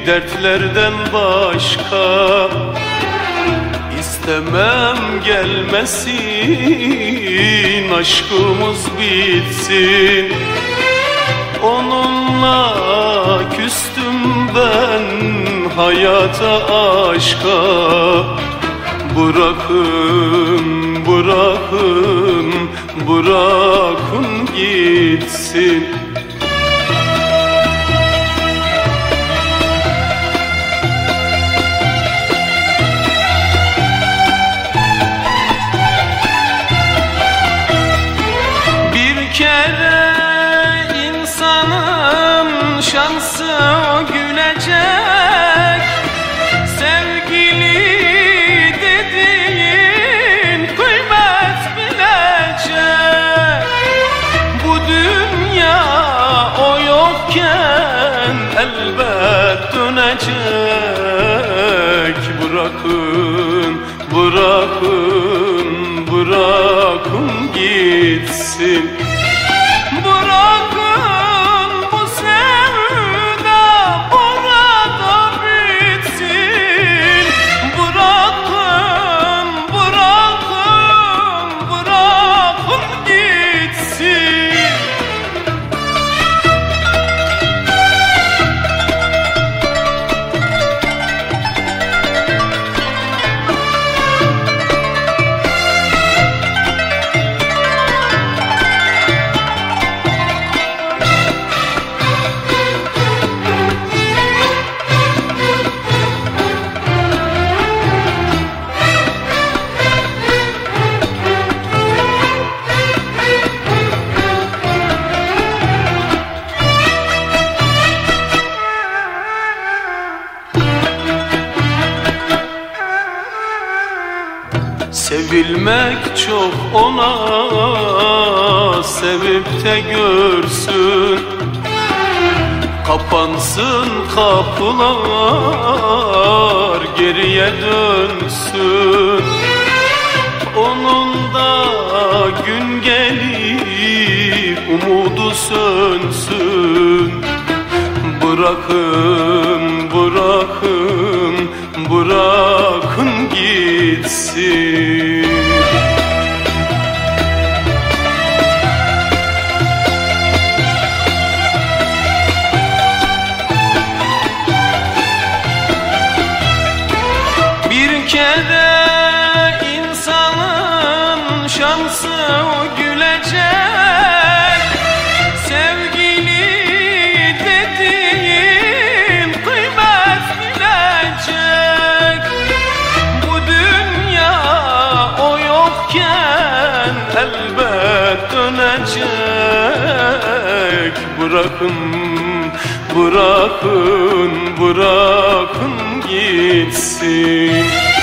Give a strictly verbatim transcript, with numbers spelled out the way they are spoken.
dertlerden başka istemem gelmesin, aşkımız bitsin. Onunla küstüm ben hayata, aşka. Bırakın, bırakın, bırakın gitsin. Bir kere insanın şansı gülecek, sevgili dediğin kıymet bilecek. Bu dünya o yokken elbet dönecek. Bırakın, bırakın, bırakın gitsin. Bırakın bu sevda burada bitsin. Bırakın, bırakın, bırakın gitsin. Sevilmek çok ona, sevip de görsün. Kapansın kapılar, geriye dönsün. Onun da gün gelip umudu sönsün. Bırakın, bırakın, bırakın gitsin. Bir kere insanın şansı gülecek, sevgili dediğin kıymet bilecek. Bu dünya o yokken elbet dönecek. Bırakın, bırakın, bırakın gitsin.